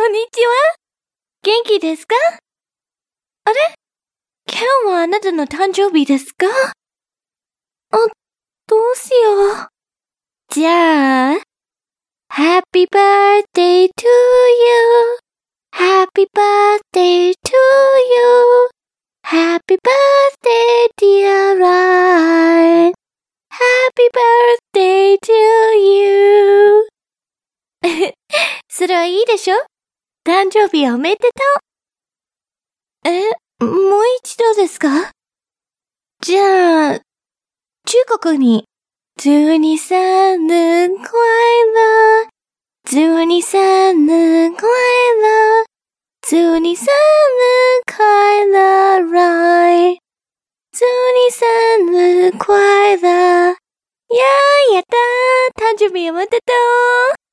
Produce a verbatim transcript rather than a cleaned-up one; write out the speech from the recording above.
んにちは。元気ですか？あれ？今日はあなたの誕生日ですか？あ、どうしよう。じゃあ、Happy birthday to you. Happy birthday to you. Happy birthday dear Ryan. Happy birthday to you. それはいいでしょ？誕生日おめでとう。え、もう一度ですか？じゃあ、中国に、祝你生日快乐。祝你生日快乐。祝你生日快乐 Ryan。祝你生日快乐。やー、やったー。誕生日おめでとう。